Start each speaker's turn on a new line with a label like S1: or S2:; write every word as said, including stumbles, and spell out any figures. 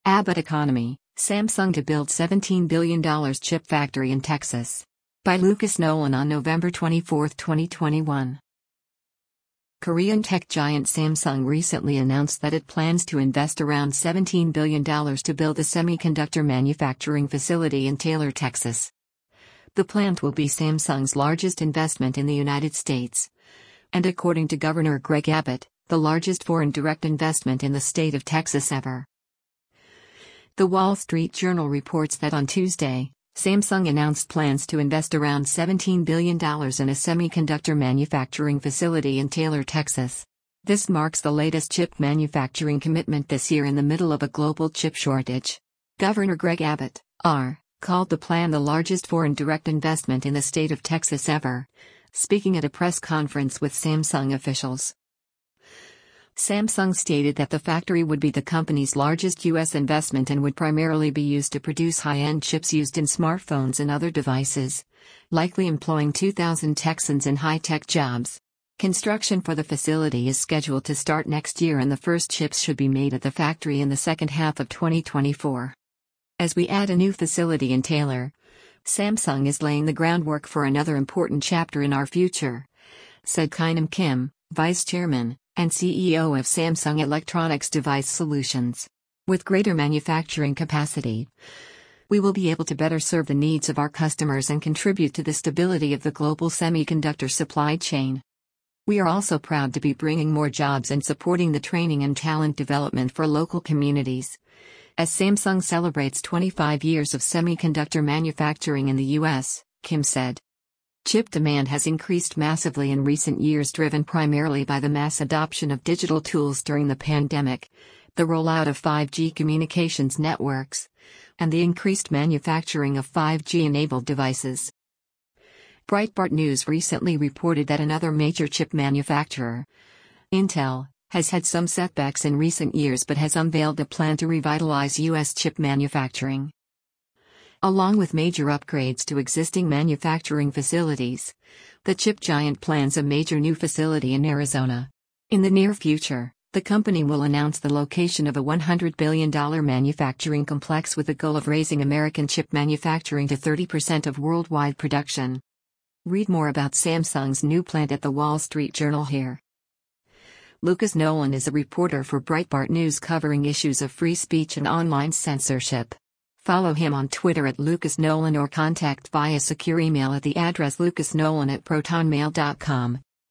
S1: Abbott Economy, Samsung to build seventeen billion dollars chip factory in Texas. By Lucas Nolan on November twenty-fourth, twenty twenty-one. Korean tech giant Samsung recently announced that it plans to invest around seventeen billion dollars to build a semiconductor manufacturing facility in Taylor, Texas. The plant will be Samsung's largest investment in the United States, and according to Governor Greg Abbott, the largest foreign direct investment in the state of Texas ever. The Wall Street Journal reports that on Tuesday, Samsung announced plans to invest around seventeen billion dollars in a semiconductor manufacturing facility in Taylor, Texas. This marks the latest chip manufacturing commitment this year in the middle of a global chip shortage. Governor Greg Abbott, R., called the plan the largest foreign direct investment in the state of Texas ever, speaking at a press conference with Samsung officials. Samsung stated that the factory would be the company's largest U S investment and would primarily be used to produce high-end chips used in smartphones and other devices, likely employing two thousand Texans in high-tech jobs. Construction for the facility is scheduled to start next year and the first chips should be made at the factory in the second half of twenty twenty-four. As we add a new facility in Taylor, Samsung is laying the groundwork for another important chapter in our future, said Kynam Kim, Vice Chairman and C E O of Samsung Electronics Device Solutions. With greater manufacturing capacity, we will be able to better serve the needs of our customers and contribute to the stability of the global semiconductor supply chain. We are also proud to be bringing more jobs and supporting the training and talent development for local communities, as Samsung celebrates twenty-five years of semiconductor manufacturing in the U S, Kim said. Chip demand has increased massively in recent years, driven primarily by the mass adoption of digital tools during the pandemic, the rollout of five G communications networks, and the increased manufacturing of five G-enabled devices. Breitbart News recently reported that another major chip manufacturer, Intel, has had some setbacks in recent years but has unveiled a plan to revitalize U S chip manufacturing. Along with major upgrades to existing manufacturing facilities, the chip giant plans a major new facility in Arizona. In the near future, the company will announce the location of a one hundred billion dollars manufacturing complex with the goal of raising American chip manufacturing to thirty percent of worldwide production. Read more about Samsung's new plant at the Wall Street Journal here. Lucas Nolan is a reporter for Breitbart News covering issues of free speech and online censorship. Follow him on Twitter at Lucas Nolan or contact via secure email at the address lucasnolan at protonmail dot com.